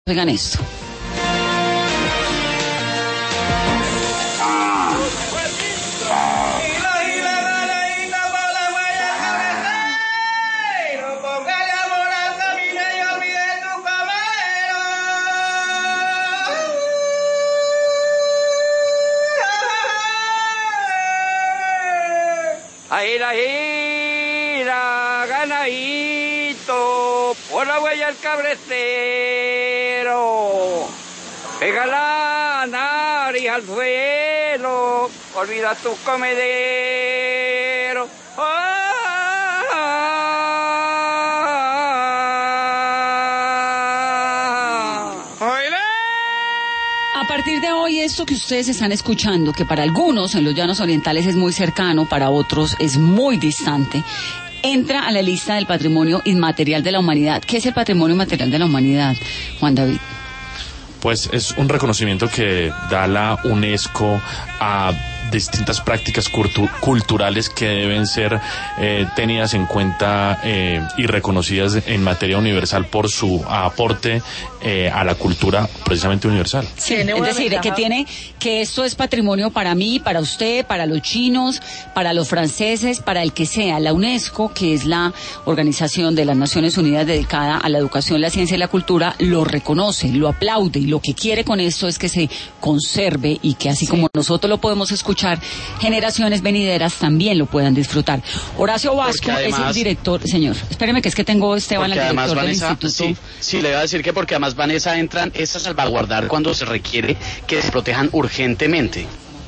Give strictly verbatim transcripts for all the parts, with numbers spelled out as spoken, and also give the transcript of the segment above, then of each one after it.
Oigan esto. Gira, gira, ganadito, por la huella al cabrecero. Pega la nariz al suelo, olvida tu comedero. A partir de hoy, esto que ustedes están escuchando, que para algunos en los llanos orientales es muy cercano, para otros es muy distante, entra a la lista del patrimonio inmaterial de la humanidad. ¿Qué es el patrimonio inmaterial de la humanidad, Juan David? Pues es un reconocimiento que da la UNESCO a distintas prácticas cultu- culturales que deben ser eh, tenidas en cuenta eh, y reconocidas en materia universal por su aporte eh, a la cultura precisamente universal. Sí, es decir, que tiene que esto es patrimonio para mí, para usted, para los chinos, para los franceses, para el que sea. La UNESCO, que es la organización de las Naciones Unidas dedicada a la educación, la ciencia y la cultura, lo reconoce, lo aplaude, y lo que quiere con esto es que se conserve y que así sí. como nosotros lo podemos escuchar, generaciones venideras también lo puedan disfrutar. Horacio Vasco además, es el director, señor, espéreme que es que tengo Esteban, el director Vanessa, del instituto. Sí, sí, le iba a decir que porque además, Vanessa, entran es a salvaguardar cuando se requiere que se protejan urgentemente.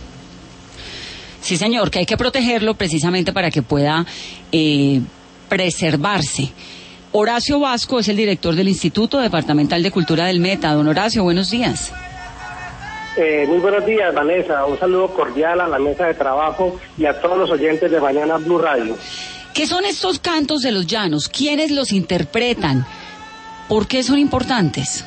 Sí, señor, que hay que protegerlo precisamente para que pueda eh, preservarse. Horacio Vasco es el director del Instituto Departamental de Cultura del Meta. Don Horacio, buenos días. Eh, muy buenos días, Vanessa. Un saludo cordial a la mesa de trabajo y a todos los oyentes de Mañana Blue Radio. ¿Qué son estos cantos de los llanos? ¿Quiénes los interpretan? ¿Por qué son importantes?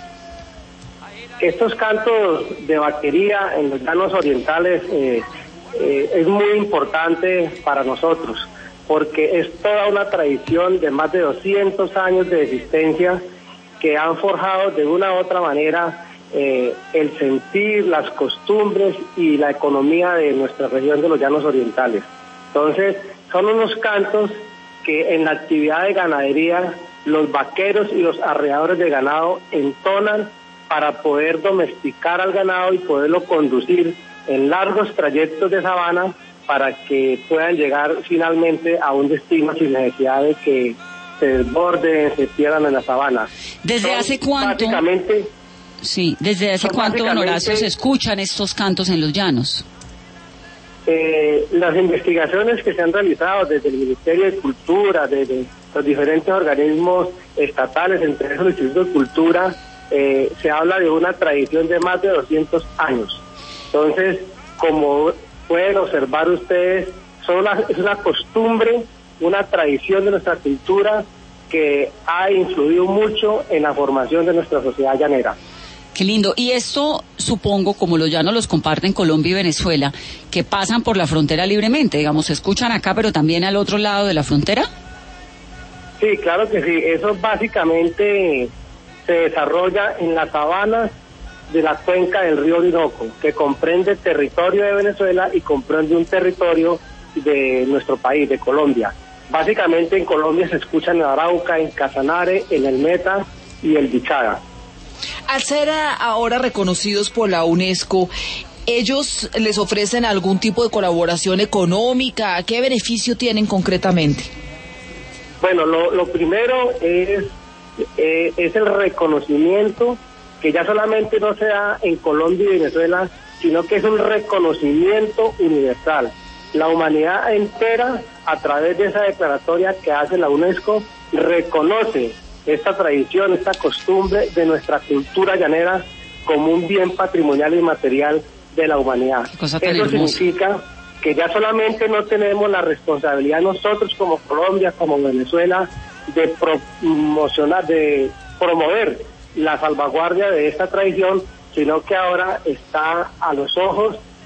Estos cantos de vaquería en los llanos orientales eh, eh, es muy importante para nosotros, porque es toda una tradición de más de doscientos años de existencia que han forjado de una u otra manera eh, el sentir, las costumbres y la economía de nuestra región de los llanos orientales. Entonces, son unos cantos que en la actividad de ganadería los vaqueros y los arreadores de ganado entonan para poder domesticar al ganado y poderlo conducir en largos trayectos de sabana para que puedan llegar finalmente a un destino sin necesidad de que se desborden, se pierdan en la sabana. ¿Desde Son hace cuánto? Básicamente, sí, ¿desde hace cuánto, don Horacio, se escuchan estos cantos en los llanos? Eh, las investigaciones que se han realizado desde el Ministerio de Cultura, desde los diferentes organismos estatales, entre esos el Instituto de Cultura, eh, se habla de una tradición de más de doscientos años. Entonces, como pueden observar ustedes, son una, es una costumbre, una tradición de nuestra cultura que ha influido mucho en la formación de nuestra sociedad llanera. Qué lindo. Y esto, supongo, como los llanos los comparten Colombia y Venezuela, que pasan por la frontera libremente, digamos, se escuchan acá, pero también al otro lado de la frontera. Sí, claro que sí. Eso básicamente se desarrolla en las sabanas de la cuenca del río Orinoco, que comprende el territorio de Venezuela y comprende un territorio de nuestro país, de Colombia. Básicamente en Colombia se escuchan en Arauca, en Casanare, en el Meta y el Bichaga. Al ser ahora reconocidos por la UNESCO, ¿ellos les ofrecen algún tipo de colaboración económica? ¿Qué beneficio tienen concretamente? Bueno, lo, lo primero es, eh, es el reconocimiento, que ya solamente no se da en Colombia y Venezuela, sino que es un reconocimiento universal. La humanidad entera, a través de esa declaratoria que hace la UNESCO, reconoce esta tradición, esta costumbre de nuestra cultura llanera como un bien patrimonial y material de la humanidad. Eso significa que ya solamente no tenemos la responsabilidad nosotros como Colombia, como Venezuela, de promocionar, de promover la salvaguardia de esta tradición, sino que ahora está a los ojos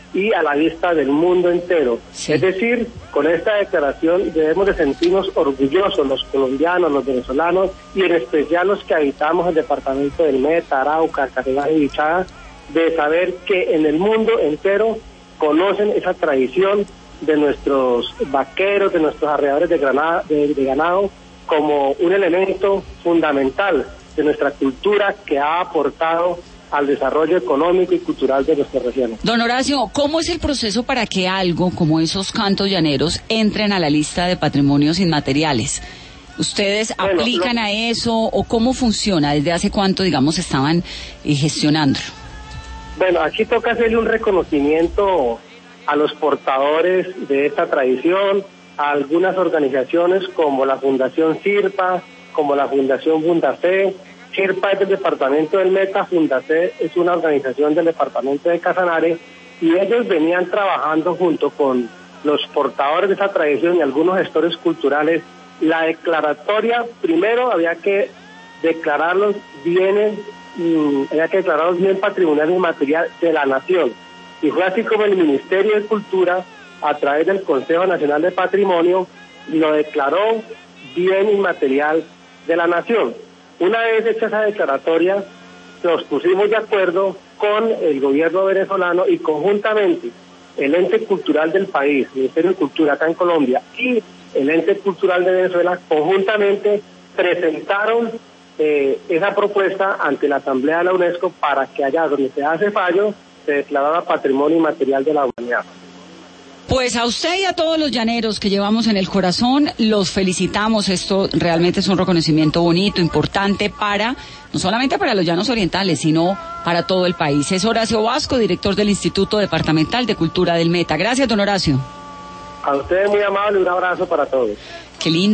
y a la vista del mundo entero. Sí. Es decir, con esta declaración debemos de sentirnos orgullosos los colombianos, los venezolanos y en especial los que habitamos el departamento del Meta, Arauca, Casanare y Bichada, de saber que en el mundo entero conocen esa tradición de nuestros vaqueros, de nuestros arreadores de, granada, de, de ganado, como un elemento fundamental de nuestra cultura que ha aportado al desarrollo económico y cultural de nuestra región. Don Horacio, ¿cómo es el proceso para que algo como esos cantos llaneros entren a la lista de patrimonios inmateriales? ¿Ustedes bueno, aplican lo... a eso o cómo funciona? ¿Desde hace cuánto, digamos, estaban eh, gestionándolo? Bueno, aquí toca hacerle un reconocimiento a los portadores de esta tradición, a algunas organizaciones como la Fundación Sirpa, como la Fundación Fundafe. Sirpa es del departamento del Meta, Fundafe es una organización del departamento de Casanare, y ellos venían trabajando junto con los portadores de esa tradición y algunos gestores culturales. La declaratoria, primero había que declararlos bienes, mmm, había que declararlos bien patrimonial y material de la nación. Y fue así como el Ministerio de Cultura, a través del Consejo Nacional de Patrimonio, lo declaró bien inmaterial de la nación. Una vez hecha esa declaratoria, nos pusimos de acuerdo con el gobierno venezolano y conjuntamente el ente cultural del país, el Ministerio de Cultura acá en Colombia, y el ente cultural de Venezuela, conjuntamente presentaron eh, esa propuesta ante la Asamblea de la UNESCO para que allá donde se hace fallo, se declarara patrimonio inmaterial de la humanidad. Pues a usted y a todos los llaneros que llevamos en el corazón, los felicitamos. Esto realmente es un reconocimiento bonito, importante para, no solamente para los llanos orientales, sino para todo el país. Es Horacio Vasco, director del Instituto Departamental de Cultura del Meta. Gracias, don Horacio. A ustedes muy amable, un abrazo para todos. Qué lindo.